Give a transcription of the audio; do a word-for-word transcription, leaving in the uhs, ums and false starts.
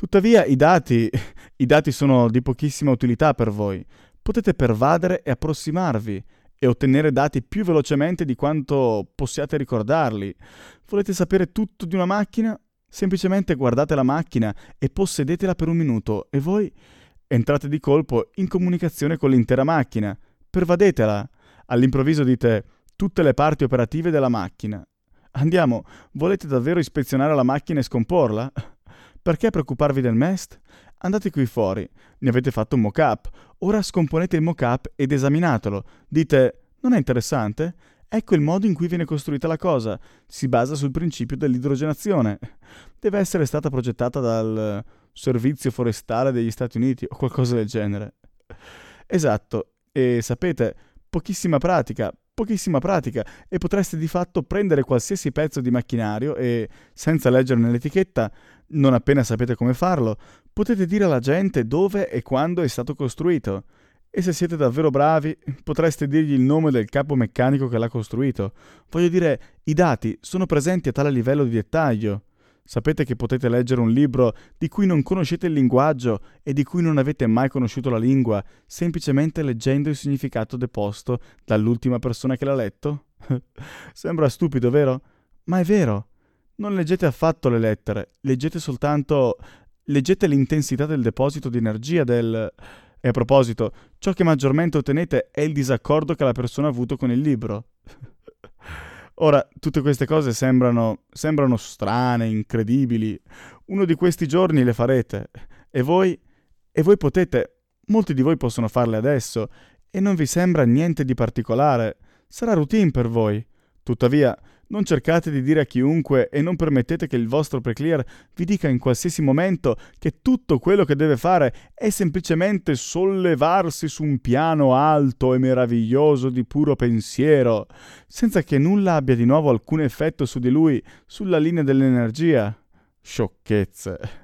Tuttavia i dati, i dati sono di pochissima utilità per voi. Potete pervadere e approssimarvi e ottenere dati più velocemente di quanto possiate ricordarli. Volete sapere tutto di una macchina? Semplicemente guardate la macchina e possedetela per un minuto e voi entrate di colpo in comunicazione con l'intera macchina. Pervadetela. All'improvviso dite tutte le parti operative della macchina. Andiamo, volete davvero ispezionare la macchina e scomporla? Perché preoccuparvi del mest? Andate qui fuori, ne avete fatto un mock-up, ora scomponete il mock-up ed esaminatelo. Dite, non è interessante? Ecco il modo in cui viene costruita la cosa. Si basa sul principio dell'idrogenazione. Deve essere stata progettata dal Servizio Forestale degli Stati Uniti o qualcosa del genere. Esatto, e sapete, pochissima pratica, pochissima pratica e potreste di fatto prendere qualsiasi pezzo di macchinario e, senza leggerne l'etichetta, non appena sapete come farlo, potete dire alla gente dove e quando è stato costruito. E se siete davvero bravi, potreste dirgli il nome del capo meccanico che l'ha costruito. Voglio dire, i dati sono presenti a tale livello di dettaglio. Sapete che potete leggere un libro di cui non conoscete il linguaggio e di cui non avete mai conosciuto la lingua, semplicemente leggendo il significato deposto dall'ultima persona che l'ha letto? Sembra stupido, vero? Ma è vero. Non leggete affatto le lettere, leggete soltanto... leggete l'intensità del deposito di energia del... E a proposito, ciò che maggiormente ottenete è il disaccordo che la persona ha avuto con il libro. Ora, tutte queste cose sembrano, sembrano strane, incredibili. Uno di questi giorni le farete. E voi? E voi potete. Molti di voi possono farle adesso. E non vi sembra niente di particolare. Sarà routine per voi. Tuttavia, non cercate di dire a chiunque e non permettete che il vostro preclear vi dica in qualsiasi momento che tutto quello che deve fare è semplicemente sollevarsi su un piano alto e meraviglioso di puro pensiero, senza che nulla abbia di nuovo alcun effetto su di lui, sulla linea dell'energia. Sciocchezze.